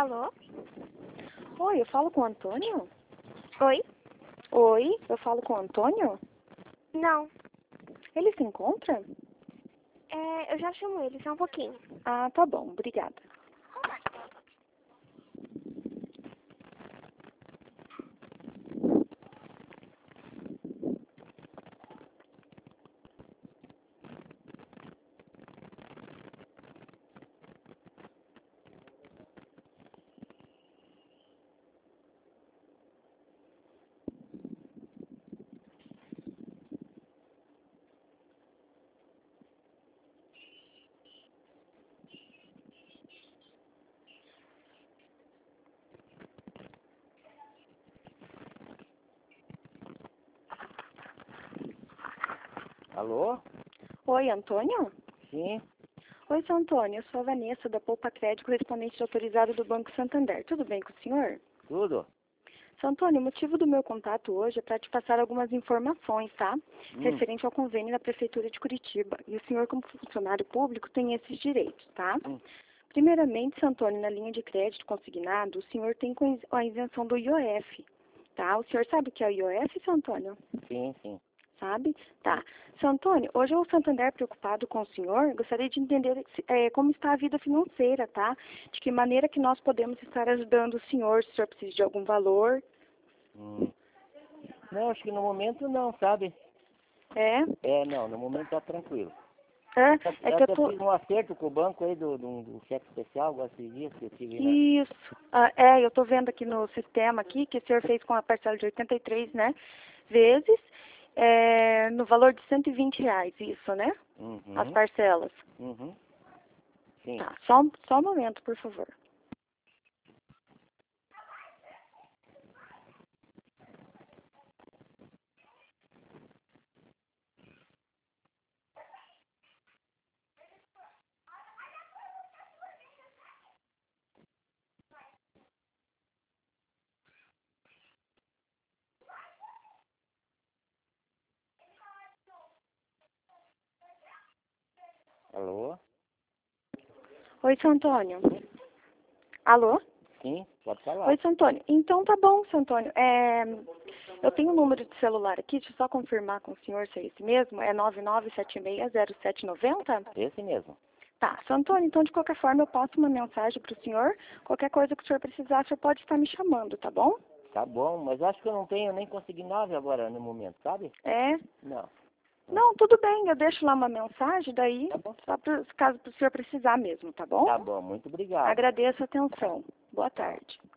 Alô? Oi, eu falo com o Antônio? Oi? Oi, eu falo com o Antônio? Não. Ele se encontra? Eu já chamo ele, só um pouquinho. Ah, tá bom, obrigada. Alô? Oi, Antônio? Sim, Oi, seu Antônio, eu sou a Vanessa, da Poupa Crédito, correspondente autorizado do Banco Santander. Tudo bem com o senhor? tudo? Seu Antônio, o motivo do meu contato hoje é para te passar algumas informações, tá? Referente ao convênio da Prefeitura de Curitiba. E o senhor, como funcionário público, tem esses direitos, tá? Hum. Primeiramente, seu Antônio, na linha de crédito consignado, o senhor tem a isenção do IOF, tá? O senhor sabe o que é o IOF, seu Antônio? Sim. Sabe? Tá. Seu Antônio, hoje o Santander, preocupado com o senhor, gostaria de entender como está a vida financeira, tá? De que maneira que nós podemos estar ajudando o senhor, se o senhor precisa de algum valor. Não, acho que no momento não, sabe? Não, no momento tá tranquilo. É que eu Eu tô... fiz um acerto com o banco aí do cheque especial, agora esses dias que eu tive, né? Isso. Eu tô vendo aqui no sistema aqui que o senhor fez com a parcela de 83, né? Vezes, no valor de R$ 120, isso, né? As parcelas. Sim. Tá, só um momento, por favor. Alô? Oi, seu Antônio. Alô? Sim, pode falar. Oi, seu Antônio. Então tá bom, seu Antônio. Eu tenho um número de celular aqui, deixa eu só confirmar com o senhor se é esse mesmo. É 99760790? Esse mesmo. Tá, seu Antônio, então de qualquer forma eu passo uma mensagem para o senhor. Qualquer coisa que o senhor precisar, o senhor pode estar me chamando, tá bom? Tá bom, mas acho que eu não tenho nem consignado agora no momento, sabe? Não. Não, tudo bem, eu deixo lá uma mensagem, daí, Tá bom. só caso o senhor precisar mesmo, tá bom? Tá bom, muito obrigado. Agradeço a atenção. Boa tarde.